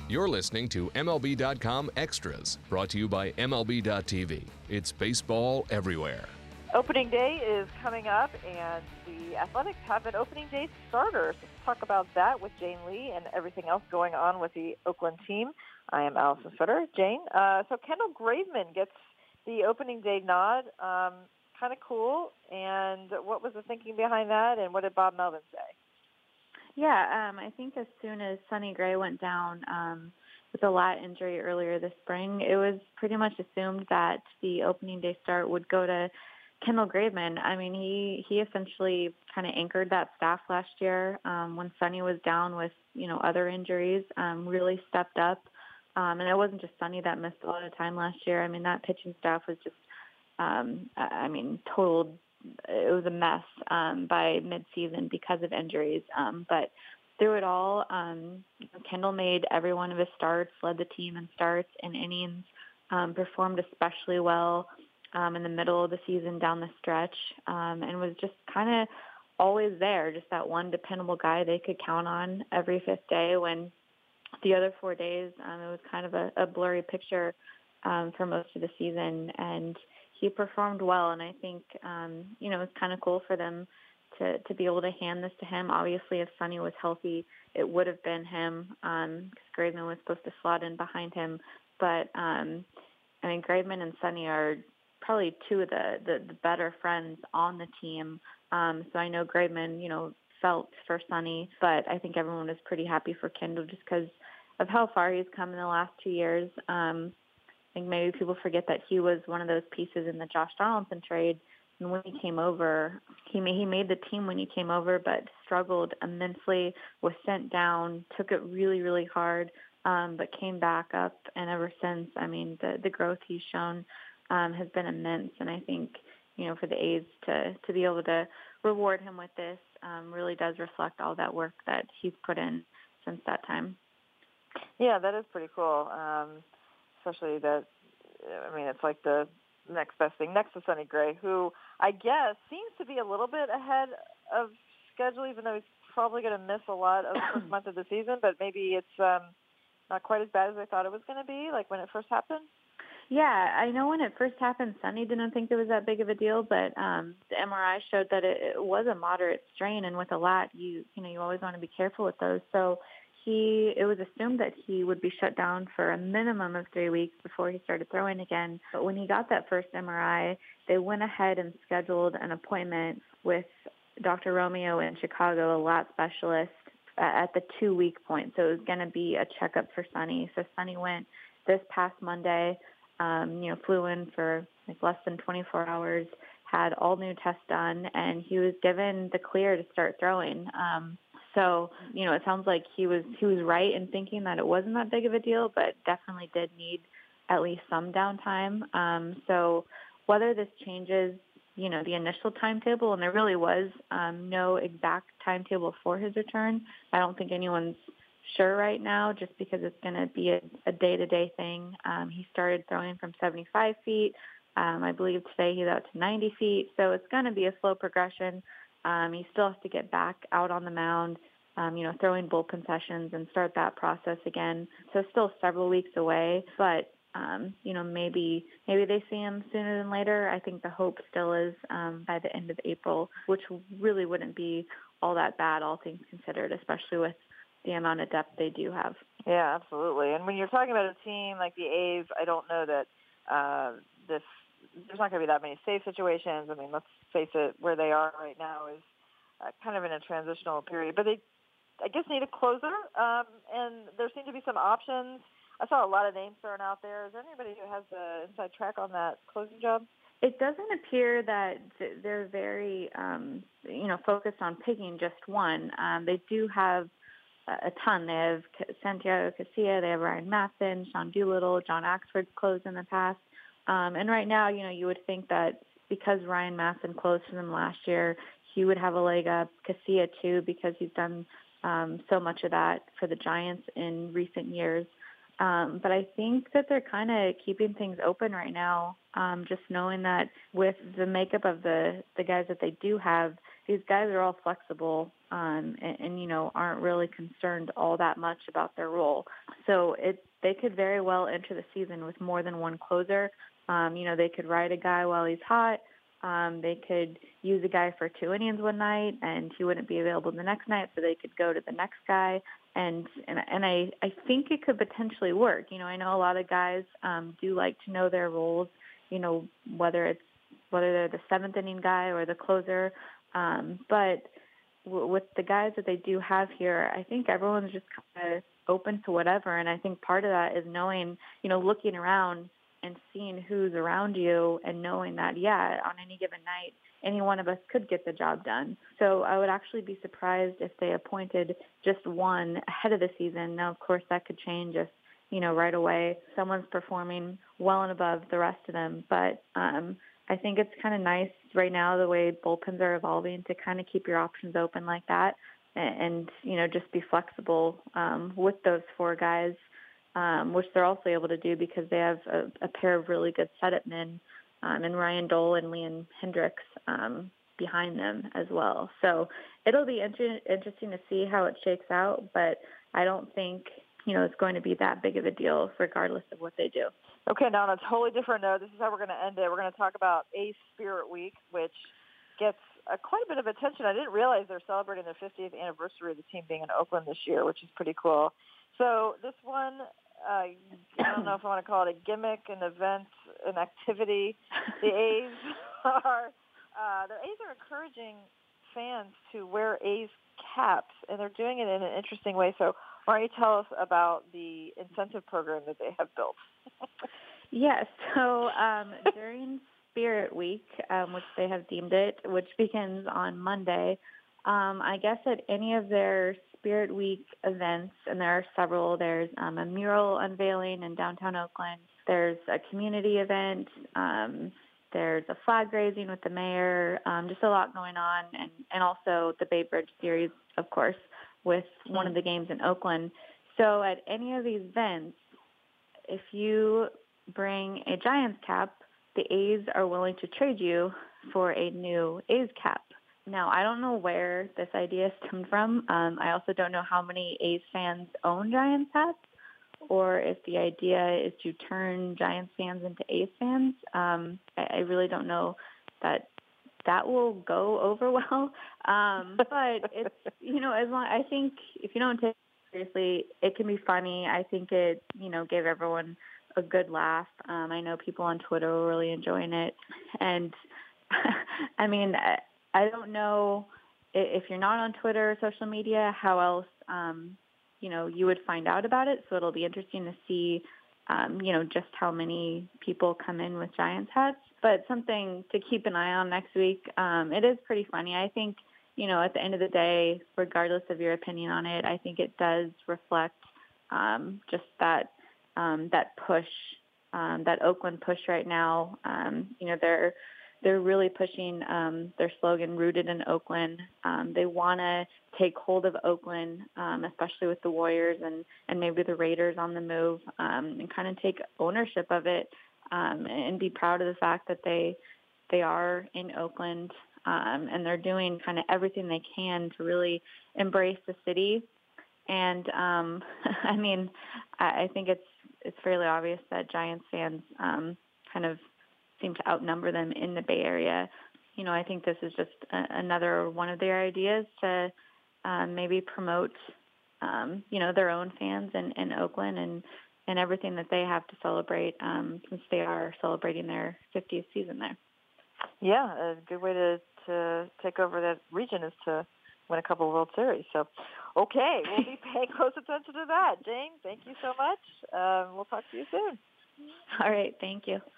You're listening to MLB.com Extras, brought to you by MLB.tv. It's baseball everywhere. Opening day is coming up, and the Athletics have an opening day starter. So let's talk about that with Jane Lee and everything else going on with the Oakland team. I am Allison Fitter. Jane, so Kendall Graveman gets the opening day nod. Kind of cool. And what was the thinking behind that, and what did Bob Melvin say? Yeah, I think as soon as Sonny Gray went down with a lat injury earlier this spring, it was pretty much assumed that the opening day start would go to Kendall Graveman. I mean, he essentially kind of anchored that staff last year when Sonny was down with, other injuries, really stepped up. And it wasn't just Sonny that missed a lot of time last year. I mean, that pitching staff was just, it was a mess by midseason because of injuries. But through it all, Kendall made every one of his starts, led the team in starts and innings, performed especially well in the middle of the season down the stretch, and was just kind of always there, just that one dependable guy they could count on every fifth day, when the other 4 days it was kind of a blurry picture for most of the season. And he performed well, and I think, it's kind of cool for them to be able to hand this to him. Obviously, if Sonny was healthy, it would have been him, because Graveman was supposed to slot in behind him. But, Graveman and Sonny are probably two of the better friends on the team. So I know Graveman, felt for Sonny, but I think everyone was pretty happy for Kendall just because of how far he's come in the last 2 years. I think maybe people forget that he was one of those pieces in the Josh Donaldson trade. And when he came over, he made the team when he came over, but struggled immensely, was sent down, took it really, really hard, but came back up. And ever since, the growth he's shown has been immense. And I think, for the A's to be able to reward him with this really does reflect all that work that he's put in since that time. Yeah, that is pretty cool. Especially that, it's like the next best thing next to Sonny Gray, who I guess seems to be a little bit ahead of schedule, even though he's probably going to miss a lot of the first month of the season, but maybe it's not quite as bad as I thought it was going to be, like when it first happened. Yeah, I know when it first happened, Sonny didn't think it was that big of a deal, but the MRI showed that it was a moderate strain, and with a lat, you always want to be careful with those. So it was assumed that he would be shut down for a minimum of 3 weeks before he started throwing again. But when he got that first MRI, they went ahead and scheduled an appointment with Dr. Romeo in Chicago, a lat specialist, at the 2-week point. So it was going to be a checkup for Sonny. So Sonny went this past Monday, flew in for less than 24 hours, had all new tests done, and he was given the clear to start throwing. So, it sounds like he was right in thinking that it wasn't that big of a deal, but definitely did need at least some downtime. So whether this changes, the initial timetable, and there really was no exact timetable for his return, I don't think anyone's sure right now, just because it's going to be a day-to-day thing. He started throwing from 75 feet. I believe today he's out to 90 feet. So it's going to be a slow progression. He still has to get back out on the mound, throwing bullpen sessions and start that process again. So still several weeks away, but, maybe they see him sooner than later. I think the hope still is by the end of April, which really wouldn't be all that bad, all things considered, especially with the amount of depth they do have. Yeah, absolutely. And when you're talking about a team like the A's, I don't know that there's not going to be that many safe situations. Let's face it, where they are right now is kind of in a transitional period. But they, I guess, need a closer, and there seem to be some options. I saw a lot of names thrown out there. Is there anybody who has the inside track on that closing job? It doesn't appear that they're very, focused on picking just one. They do have a ton. They have Santiago Casilla, they have Ryan Matson, Sean Doolittle, John Axford's closed in the past. And right now, you would think that because Ryan Matson closed for them last year, he would have a leg up. Casilla, too, because he's done so much of that for the Giants in recent years. But I think that they're kind of keeping things open right now, just knowing that with the makeup of the guys that they do have, these guys are all flexible and aren't really concerned all that much about their role. So they could very well enter the season with more than one closer. They could ride a guy while he's hot. They could use a guy for 2 innings one night and he wouldn't be available the next night, so they could go to the next guy. And I think it could potentially work. I know a lot of guys do like to know their roles, whether they're the 7th inning guy or the closer. But with the guys that they do have here, I think everyone's just kind of open to whatever. And I think part of that is knowing, looking around and seeing who's around you and knowing that, on any given night, any one of us could get the job done. So I would actually be surprised if they appointed just one ahead of the season. Now, of course, that could change if, right away someone's performing well and above the rest of them. But I think it's kind of nice right now the way bullpens are evolving to kind of keep your options open like that and just be flexible with those 4 guys, which they're also able to do because they have a pair of really good setup men and Ryan Dole and Liam Hendricks behind them as well. So it'll be interesting to see how it shakes out, but I don't think, it's going to be that big of a deal regardless of what they do. Okay, now on a totally different note, this is how we're going to end it. We're going to talk about A's Spirit Week, which gets quite a bit of attention. I didn't realize they're celebrating their 50th anniversary of the team being in Oakland this year, which is pretty cool. So this one, I don't know if I want to call it a gimmick, an event, an activity. The A's are encouraging fans to wear A's caps, and they're doing it in an interesting way. So why don't you tell us about the incentive program that they have built? Yes. So during Spirit Week, which they have deemed it, which begins on Monday, I guess at any of their Spirit Week events, and there are several, there's a mural unveiling in downtown Oakland, there's a community event, there's a flag raising with the mayor, just a lot going on, and also the Bay Bridge Series, of course, with one of the games in Oakland. So at any of these events, if you bring a Giants cap, the A's are willing to trade you for a new A's cap. Now, I don't know where this idea stemmed from. I also don't know how many A's fans own Giants hats, or if the idea is to turn Giants fans into A's fans. I really don't know that will go over well. But it's, I think if you don't take it seriously, it can be funny. I think it, gave everyone a good laugh. I know people on Twitter were really enjoying it. And I mean, I don't know if you're not on Twitter or social media, how else, you would find out about it. So it'll be interesting to see, just how many people come in with Giants hats. But something to keep an eye on next week. It is pretty funny. I think, at the end of the day, regardless of your opinion on it, I think it does reflect just that push, that Oakland push right now. They're really pushing their slogan, Rooted in Oakland. They want to take hold of Oakland, especially with the Warriors and maybe the Raiders on the move, and kind of take ownership of it and be proud of the fact that they are in Oakland and they're doing kind of everything they can to really embrace the city. And, I mean, I think it's fairly obvious that Giants fans kind of seem to outnumber them in the Bay Area. I think this is just another one of their ideas to maybe promote, their own fans in Oakland and everything that they have to celebrate since they are celebrating their 50th season there. Yeah, a good way to take over that region is to win a couple of World Series. So, okay, we'll be paying close attention to that. Jane, thank you so much. We'll talk to you soon. All right, thank you.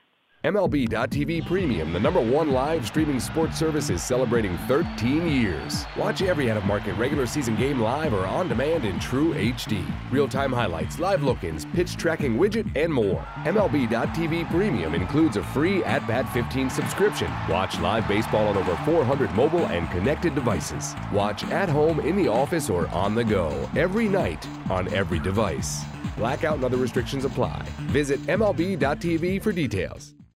MLB.TV Premium, the #1 live streaming sports service, is celebrating 13 years. Watch every out-of-market regular season game live or on demand in true HD. Real-time highlights, live look-ins, pitch tracking widget, and more. MLB.TV Premium includes a free At-Bat 15 subscription. Watch live baseball on over 400 mobile and connected devices. Watch at home, in the office, or on the go, every night, on every device. Blackout and other restrictions apply. Visit MLB.TV for details.